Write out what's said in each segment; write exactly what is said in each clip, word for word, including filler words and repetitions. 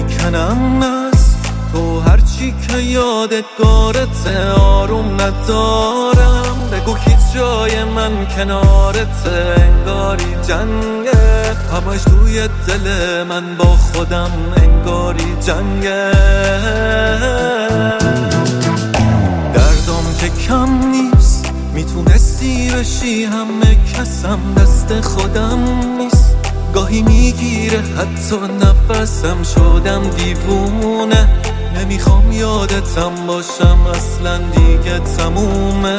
میکنم از تو، هرچی که یادگارت آروم ندارم. بگو هیچ جای من کنارت انگاری جنگه، همش توی دل من با خودم انگاری جنگه. دردم که کم نیست، میتونستی بشی همه کسم، دست خودم نیست. گاهی میگیره حتی نفسم، شدم دیوونه. نمیخوام یادتم باشم، اصلا دیگه تمومه.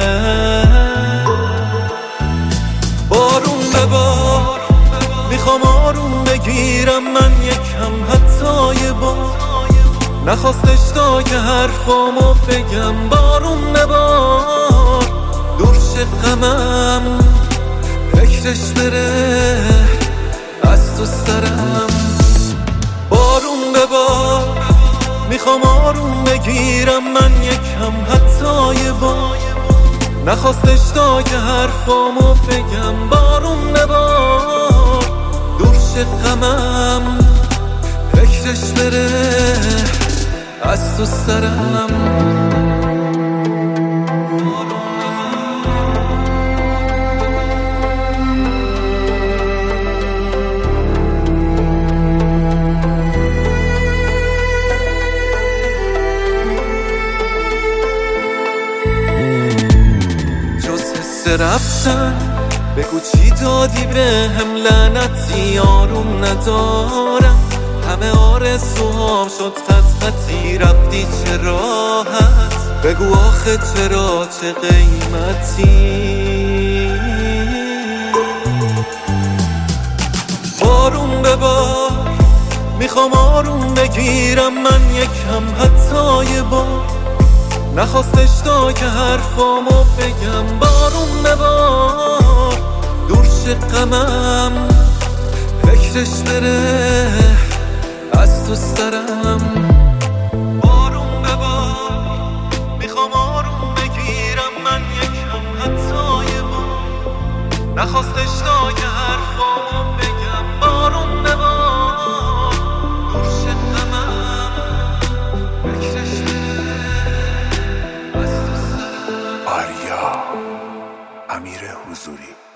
بارون ببار، میخوام آروم بگیرم من یکم، حتی یه بار. نخواستش تا که حرفامو بگم. بارون ببار، دور شه غمم، فکرش بره از تو سرم. بارون ببار، میخوام آروم بگیرم من یکم، حتی یه بار. نخواستش تا که حرفامو بگم. بارون ببار، دور شه غمم، فکرش بره از تو سرم. رفتن بگو چی دادی به هم، لعنتی آروم ندارم. همه آرزوهام شد خط خطی، رفتی چه راحت. بگو آخه چرا، چه قیمتی. بارون ببار، میخوام آروم بگیرم من یکم، حتی یه بار. نخواستش تا که حرفامو بگم. بارون ببار، دور شه غمم، فکرش بره از تو سرم. بارون ببار، میخوام آروم بگیرم من یکم، حتی یه بار. نخواستش تا که حرفامو بگم. بارون ببار، دور شه غمم، فکرش بره. آریا امیر حضوری.